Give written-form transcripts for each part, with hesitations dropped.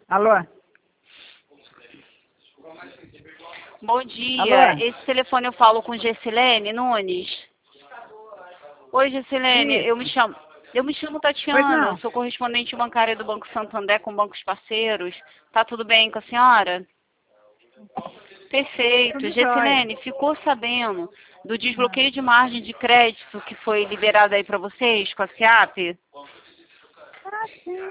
Alô? Bom dia. Alô? Esse telefone eu falo com Gessilene Nunes. Oi, Gessilene. Isso. Eu me chamo Pois Tatiana. não. Eu sou correspondente bancária do Banco Santander com bancos parceiros. Tá tudo bem com a senhora? Perfeito. Tudo jóia. Gessilene, ficou sabendo do desbloqueio de margem de crédito que foi liberado aí para vocês com a SEAP? Ah, sim,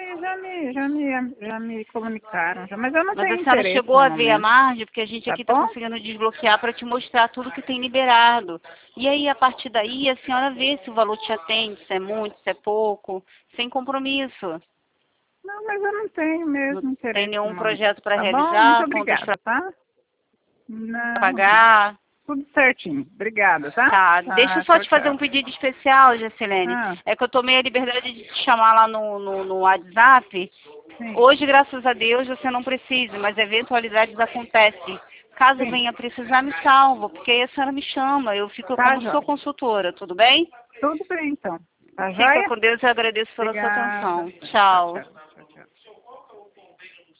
já me comunicaram, já, mas eu não Mas a tenho senhora interesse chegou no a ver a momento, margem, porque a gente tá aqui está bom? conseguindo desbloquear para te mostrar tudo que tem liberado. E aí, a partir daí, a senhora vê se o valor te atende, se é muito, se é pouco, sem compromisso. Não, mas eu não tenho Não mesmo tem interesse no nenhum momento, projeto para tá bom? Muito realizar, contas obrigada, para tá? Não, pagar. tudo certinho. Obrigada, tá? Tá, deixa eu Tá, só tchau, te fazer um tchau. pedido especial, Gessilene. Ah, É que eu tomei a liberdade de te chamar lá no WhatsApp. sim, Hoje, graças a Deus, você não precisa, mas eventualidades acontecem. Caso sim. venha precisar, me salva, porque aí a senhora me chama, eu fico Tá, como sua jóia. consultora, tudo bem? Tudo bem, então. Tá Fica jóia? com Deus e agradeço pela sua Obrigada. atenção. Tchau, Tchau. tchau.